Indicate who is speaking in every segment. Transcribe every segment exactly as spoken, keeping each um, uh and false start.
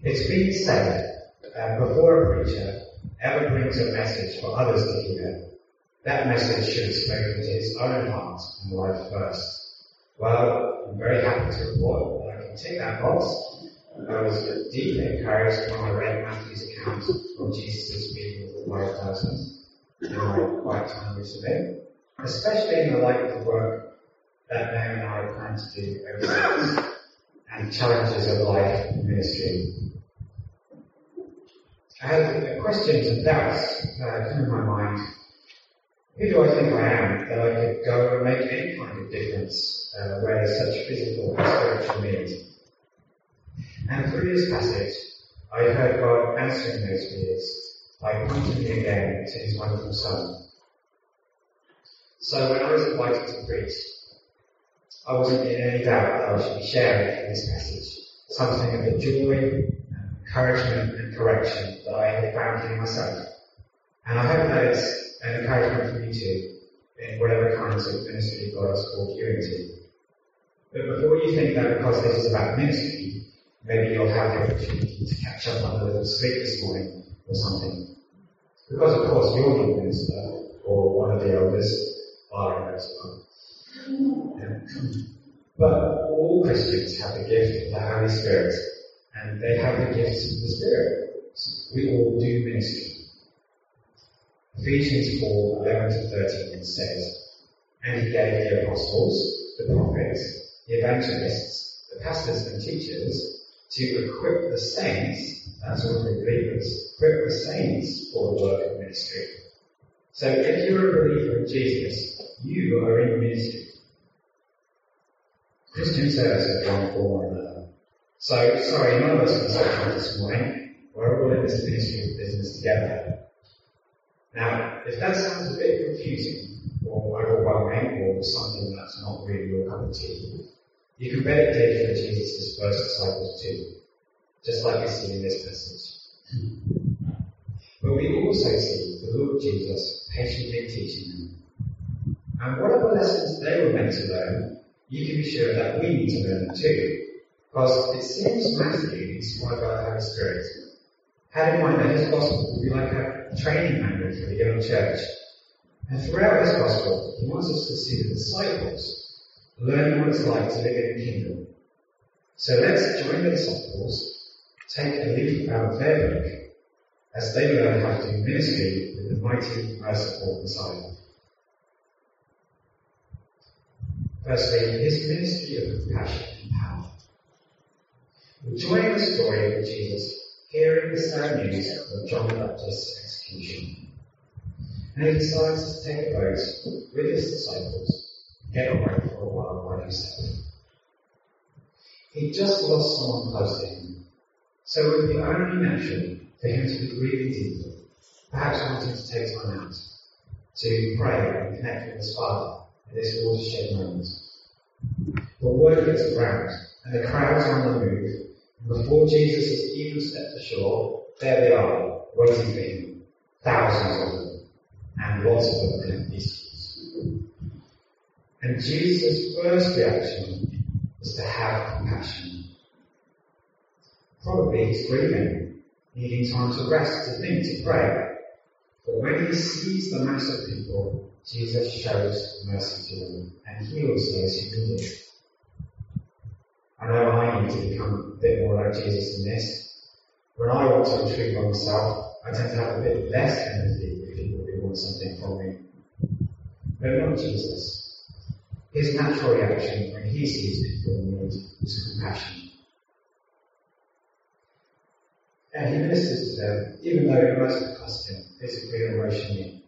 Speaker 1: It's been said that before a preacher ever brings a message for others to hear, that message should have spoken to his own heart and life first. Well, I'm very happy to report that I can tick that box. I was deeply encouraged when I read Matthew's account of Jesus speaking to the five thousand. Now I'm quite timely to me, especially in the light of the work that Mary and I plan to do overseas and challenges of life and ministry. I had questions and doubts uh, come in my mind. Who do I think I am that I could go and make any kind of difference uh, where there's such physical and spiritual need? And through this passage, I heard God answering those fears by pointing me again to his wonderful Son. So when I was invited to preach, I wasn't in any doubt that I should be sharing in this passage something of the joy, encouragement and correction that I had found in myself. And I hope that it's an encouragement for you too, in whatever kinds of ministry God has called you into. But before you think that because this is about ministry, maybe you'll have the opportunity to catch up on a little sleep this morning or something. Because of course you're not a minister or one of the elders, are as well. But all Christians have the gift of the Holy Spirit, and they have the gifts of the Spirit. So we all do ministry. Ephesians four, eleven to thirteen says, "And he gave the apostles, the prophets, the evangelists, the pastors and teachers to equip the saints," that's all the believers, equip the saints for the work of ministry. So if you're a believer in Jesus, you are in ministry. Christian service of one form or another. So, sorry, none of us can switch on this morning. We're all in this ministry business together. Now, if that sounds a bit confusing, or overwhelming, or something that's not really your cup of tea, you can bet it did for Jesus' first disciples too, just like we see in this passage. But we also see the Lord Jesus patiently teaching them. And whatever lessons they were meant to learn, you can be sure that we need to learn them too. Because it seems Matthew inspired by the Holy Spirit had in mind that his gospel would be like a training manual for the young church. And throughout his gospel, he wants us to see the disciples learning what it's like to live in the kingdom. So let's join the disciples, take a leaf out of their book, as they learn how to do ministry with the mighty, merciful Messiah. Firstly, his ministry of compassion and power. We're joining the story of Jesus hearing the sad news of John the Baptist's execution. And he decides to take a boat with his disciples, get away for a while by himself. He just lost someone close to him, so it would be only natural for him to be grieving deeply, perhaps wanting to take time out to pray and connect with his Father at this watershed moment. But word gets around, and the crowds are on the move, and before Jesus has even stepped ashore, there they are, waiting for him, thousands of them, and lots of them in beasts. And Jesus' first reaction is to have compassion. Probably he's grieving, needing time to rest, to think, to pray. But when he sees the mass of people, Jesus shows mercy to them and heals those who need it. I know I need to become a bit more like Jesus in this. When I want to retrieve myself, I tend to have a bit less empathy for people who want something from me. But not Jesus. His natural reaction when he sees people in need is compassion. And he ministers to them, even though it must cost him physically and emotionally.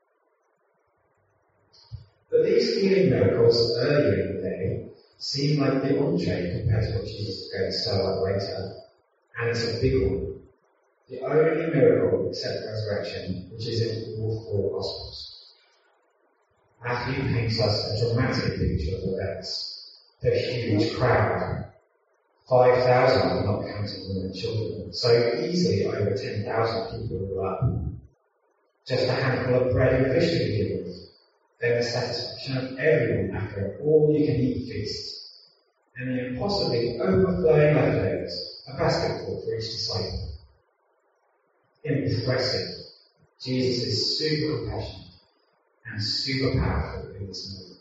Speaker 1: But these healing miracles earlier in the day seem like the entree compared to what Jesus is going to serve up later. And it's a big one. The only miracle except resurrection, which is in all four Gospels. Matthew paints us a dramatic picture of events. The huge crowd. five thousand, not counting women and children. So easily over ten thousand people were up. Just a handful of bread and fish to begin with. Then the satisfaction of everyone after an all-you-can-eat feast. And the impossibly overflowing leftovers a basketball for each disciple. Impressive. Jesus is super compassionate and super powerful in this moment.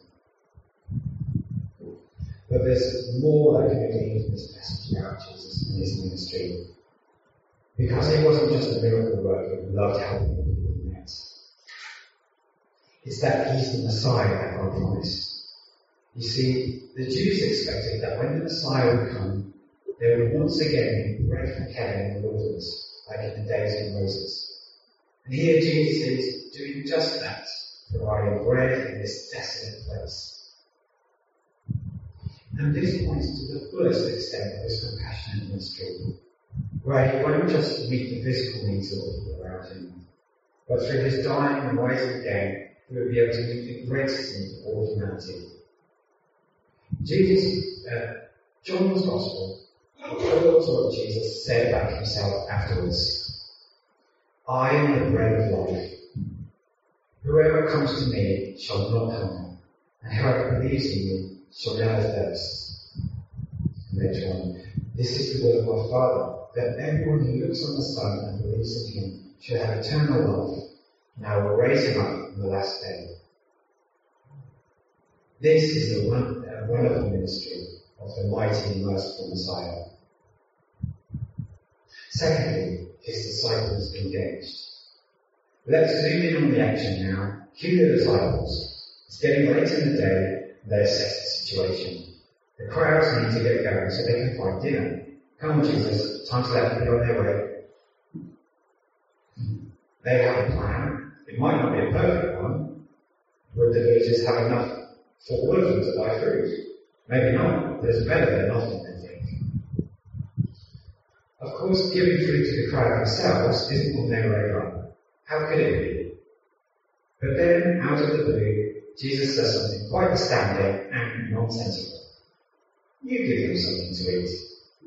Speaker 1: But there's more that can be gleaned from this passage about Jesus and his ministry. Because he wasn't just a miracle worker who loved helping the people he met. It's that he's the Messiah that God promised. You see, the Jews expected that when the Messiah would come, there would once again be bread from heaven in the wilderness, like in the days of Moses. And here Jesus is doing just that, providing bread in this desolate place. And this points to the fullest extent of his compassionate ministry, where he won't just meet the physical needs of the people around him, but through his dying and rising again, he will be able to meet the greatest needs of all humanity. Jesus, uh, John's Gospel, records what Jesus said about himself afterwards. I am the bread of life. Whoever comes to me shall not hunger, and whoever believes in me shall never thirst. And later on, this is the will of my Father, that everyone who looks on the Son and believes in him shall have eternal life, and I will raise him up on the last day. This is the one, uh, wonderful ministry of the mighty and merciful Messiah. Secondly, his disciples engaged. Let's zoom in on the action now. Cue the disciples. It's getting late in the day, and they assess the situation. The crowds need to get going so they can find dinner. Come on, Jesus, time to let them be on their way. They have a plan. It might not be a perfect one. Would the villagers have enough for all of them to buy food? Maybe not, but it's better than nothing, they think. Of course, giving food to the crowd themselves isn't on their radar. How could it be? But then, out of the blue, Jesus says something quite astounding and nonsensical. You give them something to eat.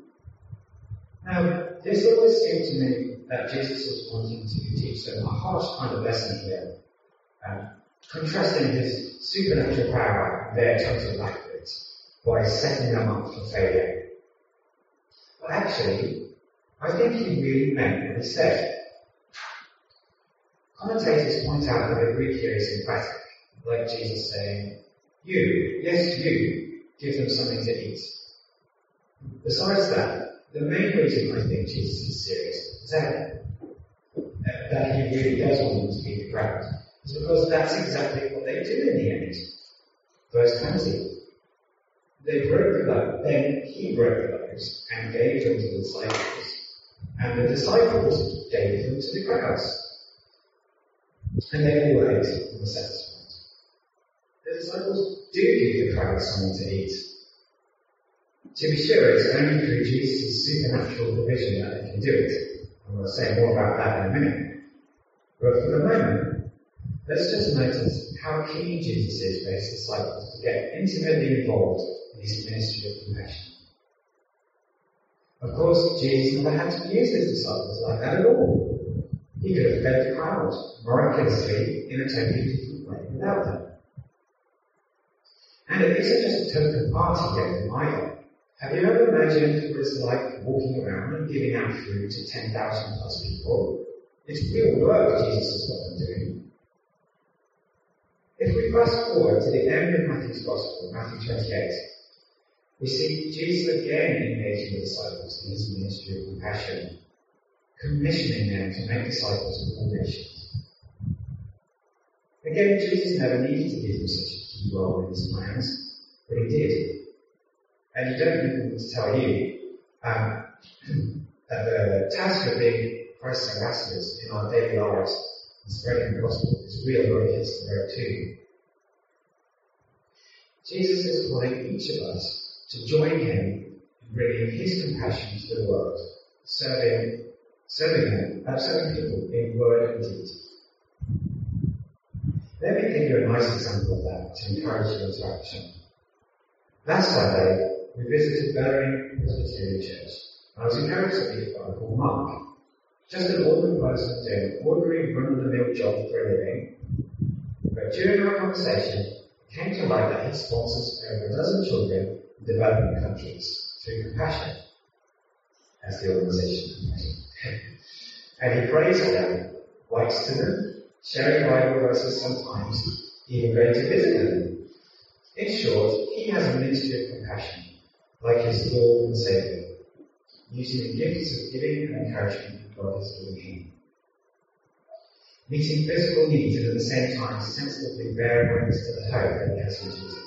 Speaker 1: Now, this always seemed to me that Jesus was wanting to teach them a harsh kind of lesson here, um, contrasting his supernatural power and their total lack of it by setting them up for failure. But actually, I think he really meant what he said. Commentators point out that the Greek here is emphatic, like Jesus saying, you, yes you, give them something to eat. Besides that, the main reason I think Jesus is serious is that, that he really does want them to feed the crowd, is because that's exactly what they do in the end. Verse twenty. They broke the loaves, then he broke the loaves and gave them to the disciples, and the disciples gave them to the crowds. And they all ate and were satisfied. The disciples do give the crowd something to eat. To be sure, it's only through Jesus' supernatural provision that they can do it. And we'll say more about that in a minute. But for the moment, let's just notice how keen Jesus is for his disciples to get intimately involved in his ministry of compassion. Of course, Jesus never had to use his disciples like that at all. He could have fed the crowd miraculously in a totally different way without them. And it isn't just a token party game either. Have you ever imagined what it's like walking around and giving out food to ten thousand plus people? It's real work Jesus has got them doing. If we fast forward to the end of Matthew's Gospel, Matthew twenty-eight, we see Jesus again engaging the disciples in his ministry of compassion, commissioning them to make disciples of all nations. Again, Jesus never needed to give them such a key role in his plans, but he did. And you don't need me to tell you um, that the task of being Christ's ambassadors in our daily lives and spreading the gospel is real where he hits the road too. Jesus is calling each of us to join him in bringing his compassion to the world, serving, serving him, uh, serving people in word and deed. Let me give you a nice example of that to encourage you into action. Last Sunday, we visited Bellering Presbyterian Church. I was encouraged to meet a fellow called Mark. Just an ordinary person doing an ordinary run-of-the-mill job for a living. But during our conversation, it came to light that he sponsors over a dozen children in developing countries through compassion. as the organisation. And he prays for them, writes to them, sharing Bible verses sometimes, even going to visit them. In short, he has a ministry of compassion, like his Lord and Saviour, using the gifts of giving and encouragement God has given him. Meeting physical needs and at the same time sensitively bearing witness to the hope that he has in Jesus.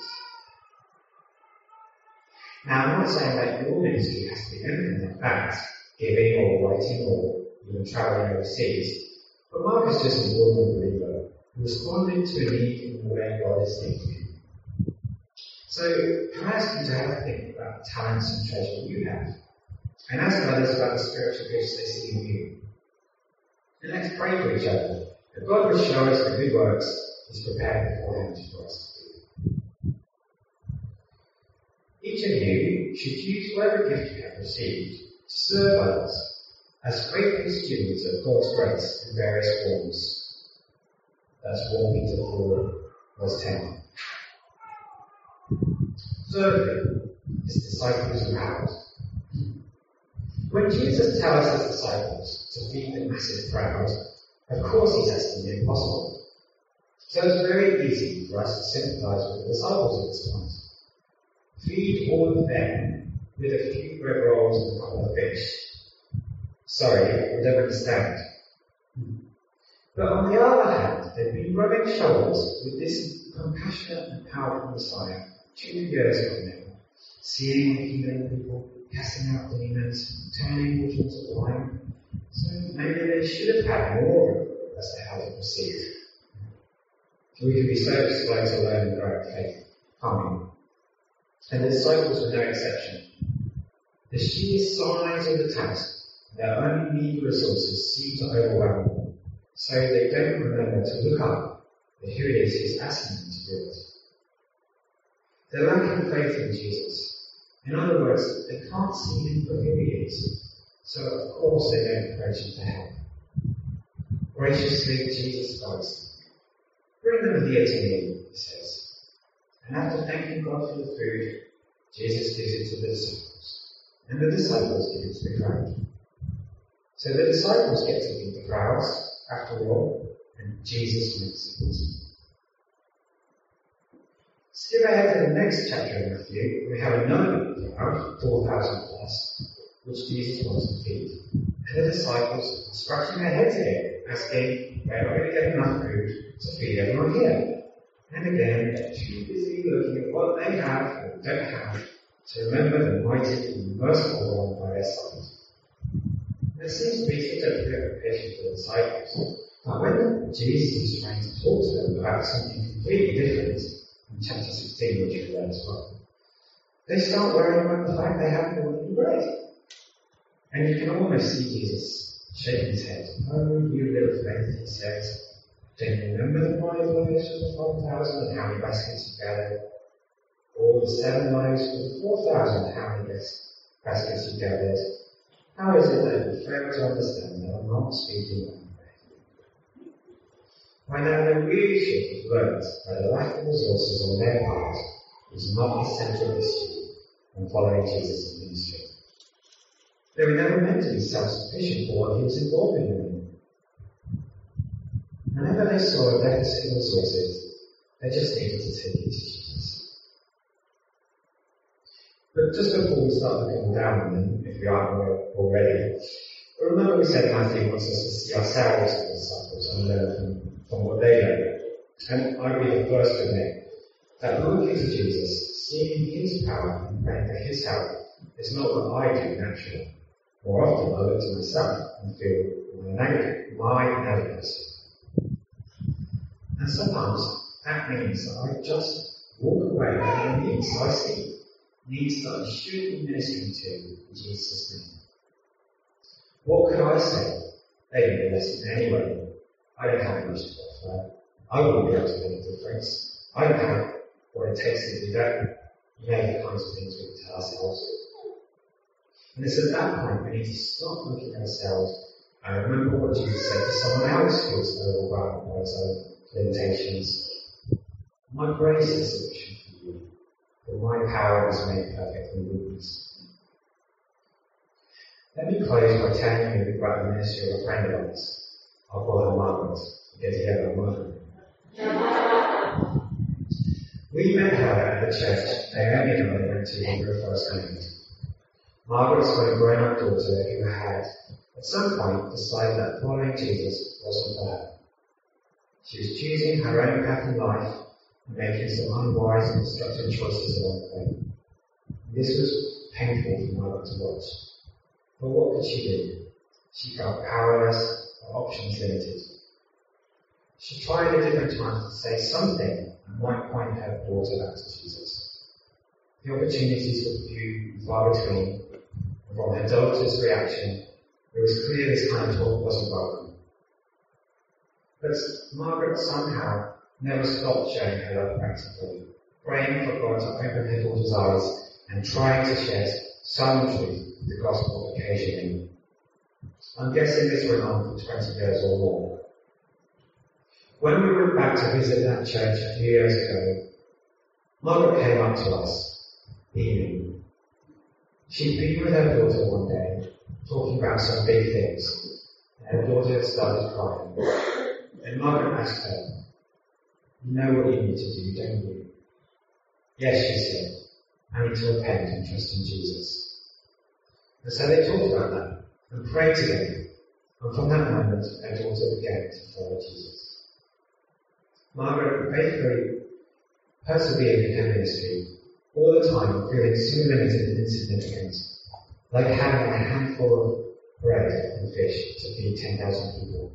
Speaker 1: Now, I'm not saying that your ministry has to be anything like that, giving or writing or even travelling overseas, but Mark is just an ordinary believer who responded to a need in the way God has leading him. So, can I ask you to have a think about the talents and treasure you have, and ask others about the spiritual gifts they see in you. And let's pray for each other, that God will show us the good works He's prepared beforehand for us to do. Each of you should use whatever gift you have received to serve others as faithful stewards of God's grace in various forms. That's First Peter four, verse ten. Thirdly, his disciples around. When Jesus tells his disciples to feed the massive crowd, of course he says the impossible. So it's very easy for us to sympathize with the disciples at this point. Feed all of them with a few bread rolls and a couple of fish. Sorry, we don't understand. But on the other hand, they've been rubbing shoulders with this compassionate and powerful Messiah two years ago now, seeing and healing people, casting out demons, turning water into wine. So maybe they should have had more as to how to proceed. We can be so slow to learn and grow in faith, can't we? And the disciples were no exception. The sheer size of the task, their own meagre resources seem to overwhelm them, so they don't remember to look up at who it is who's asking them to do it. They're lacking faith in Jesus. In other words, they can't see him for who he is, so of course they don't approach him to help. Graciously, Jesus invites them. Bring them here to me, he says. And after thanking God for the food, Jesus gives it to the disciples, and the disciples give it to the crowd. So the disciples get to feed the crowds, after all, and Jesus makes it possible. Skip ahead to the next chapter in Matthew, we have another crowd, four thousand plus, which Jesus wants to feed. And the disciples are scratching their heads again, asking, where are we going to get enough food to feed everyone here? And again, they're too busy looking at what they have or don't have to remember the mighty and merciful one by their side. There seems to be such a preoccupation for the disciples, but when Jesus is trying to talk to them about something completely different, in chapter sixteen, which we read as well, they start worrying about the fact they haven't got any bread. And you can almost see Jesus shaking his head. Oh, you little faith, he says. Don't you remember the five loaves for the five thousand and how many baskets you gathered? Or the seven loaves for the four thousand and how many baskets you gathered? How is it that you fail to understand that I'm not speaking about bread? By now the leadership has learned that the lack of resources on their part is not the central issue when following Jesus' ministry. They were never meant to be self-sufficient for what he was involved in. Whenever they saw a deficit in resources, they just needed to take it to Jesus. But just before we start looking down on them, if we aren't already, remember we said Matthew wants us to see ourselves as disciples and learn from, from what they learned. And I'd be the first to admit that looking to Jesus, seeing his power and praying for his help is not what I do naturally. More often I look to myself and feel my my inadequacy. And sometimes that means that I just walk away from the needs I see, needs that I should be ministering to in Jesus' name. What could I say? They don't be listening anyway. I don't have much to offer. I wouldn't be able to make a difference. I don't have what it takes to do that. You know the kinds of things we tell ourselves. And it's at that point we need to stop looking at ourselves and remember what Jesus said to someone else who was overwhelmed by his own limitations. My grace is sufficient for you, for my power is made perfect in weakness. Let me close by telling you about the ministry of a friend of ours. I'll call her Margaret. Get together on Margaret. We met her at the church Naomi and I went to when we were first married. Margaret's got a grown-up daughter who had, at some point, decided that following Jesus wasn't for her. She was choosing her own path in life and making some unwise and destructive choices along the way. This was painful for Margaret to watch. But what could she do? She felt powerless, her options limited. She tried at different times to say something that might point her daughter back to Jesus. The opportunities were few and far between, and from her daughter's reaction, it was clear this kind of talk wasn't welcome. But Margaret somehow never stopped showing her love practically, praying for God to open her daughter's eyes and trying to shed some truth of the gospel occasionally. I'm guessing this went on for twenty years or more. When we went back to visit that church a few years ago, Margaret came up to us, beaming. She'd been with her daughter one day, talking about some big things, and her daughter had started crying. And Margaret asked her, "You know what you need to do, don't you?" "Yes," she said, "I need to repent and trust in Jesus." And so they talked about that and prayed together, and from that moment, her daughter began to follow Jesus. Margaret faithfully persevered in her ministry, all the time feeling so limited and insignificant, like having a handful of bread and fish to feed ten thousand people.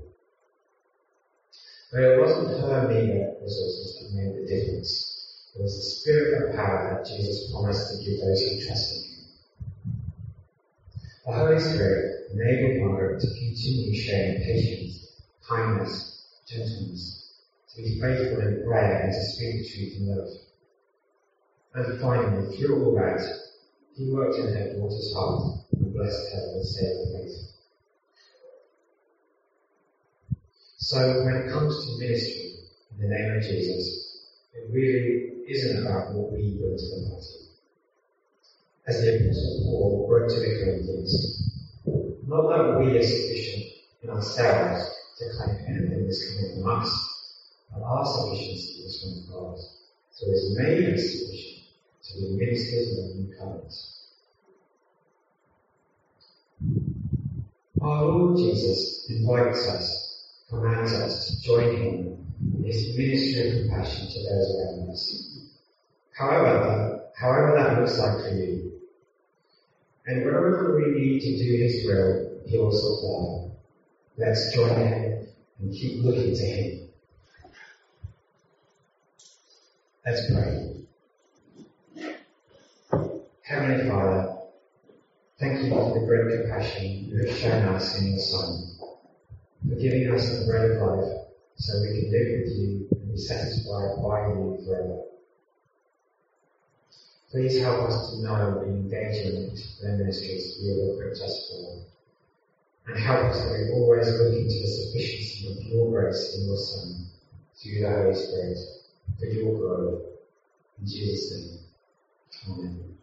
Speaker 1: But it wasn't her meager resources that made the difference. It was the spirit of power that Jesus promised to give those who trust in him. The Holy Spirit enabled Margaret to continue showing patience, kindness, gentleness, to be faithful in prayer and to speak the truth in love. And finally, through all that, he worked in her daughter's heart and blessed her with saving faith. So when it comes to ministry in the name of Jesus, it really isn't about what we bring to the party. As the Apostle Paul wrote to the Corinthians, not that we are sufficient in ourselves to claim anything that's coming from us, but our sufficiency is from God. So it's made us sufficient to be ministers of the new covenant. Our Lord Jesus invites us, commands us to join him in his ministry of compassion to those around us. However, however that looks like for you. And wherever we need to do his will, he will supply. Let's join him and keep looking to him. Let's pray. Heavenly Father, thank you for the great compassion you have shown us in your Son, for giving us the bread of life so we can live with you and be satisfied by you forever. Please help us to know and engage in the ministries you have equipped us for, and help us that we always look into the sufficiency of your grace in your Son, through the Holy Spirit, for your glory. In Jesus' name, amen.